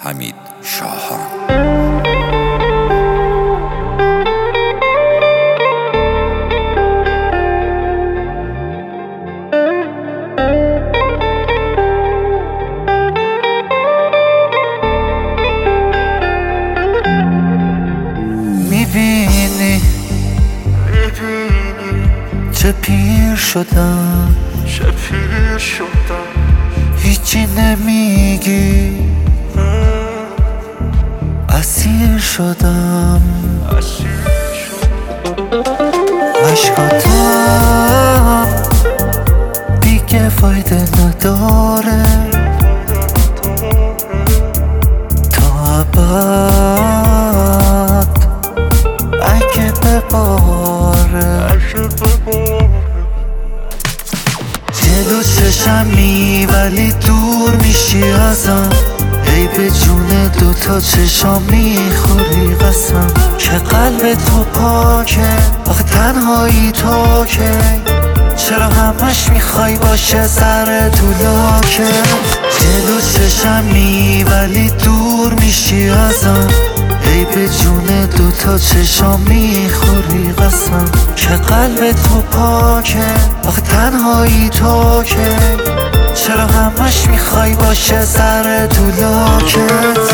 حمید شاهان. میبینی چه پیر شدم، هیچی نمیگی، اسیر شدم. عشقاتم دیگه فایده نداره، تا ابد اگه بباره. جلو چشمی ولی دور میشی ازم، ای به جون دوتا چشام میخوری قسم که قلب تو پاکه، آخه تنهایی تو که چرا همش میخوای باشه سر تو لاکه. جلو چشمی ولی دور میشی ازم، ای به جون دوتا چشام میخوری قسم که قلب تو پاکه، آخه تنهایی تو که چرا همش میخوای باشه سر تو لاکت.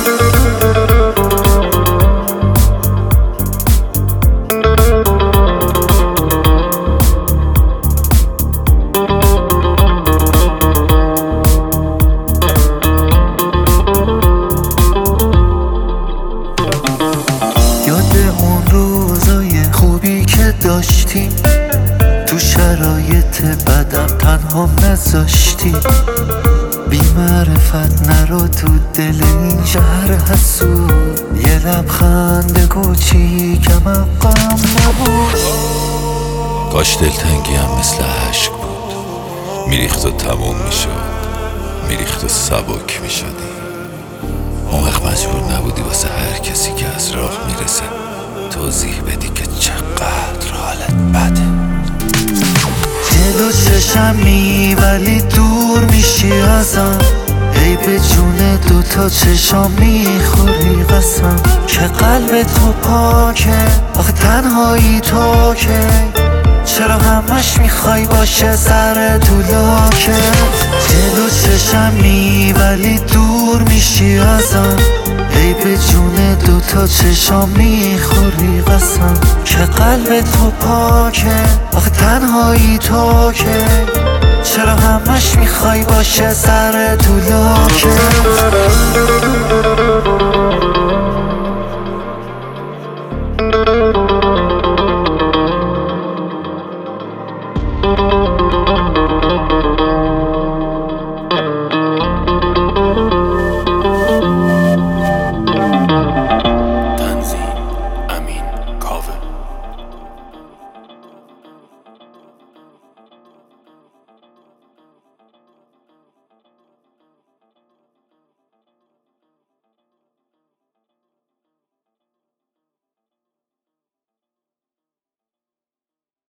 یاد اون روزای خوبی که داشتی، تو شرایط بدم تنها نذاشتی، بی معرفت نرو تو دل این شهر حسود، یه لبخند کوچیکم غم نبود. کاش دلتنگی هم مثل عشق بود، میریخت و تموم میشد، میریخت و سبک میشدی. اون وقت مجبور نبودی واسه هر کسی که از راه میرسه توضیح بدی که چقدر حالت بده. جلو چشمی ولی دور میشی ازم، ای به جون دوتا چشام میخوری قسم که قلب تو پاکه، آخه تنهایی تو که چرا همش میخوای باشه سر تو لاکه. جلو چشمی ولی دور میشی ازم، ای به جون دوتا چشام میخوری قسم که قلب تو پاکه، آخه تنهایی تو که چرا همش میخوای باشه سر تو لاکت.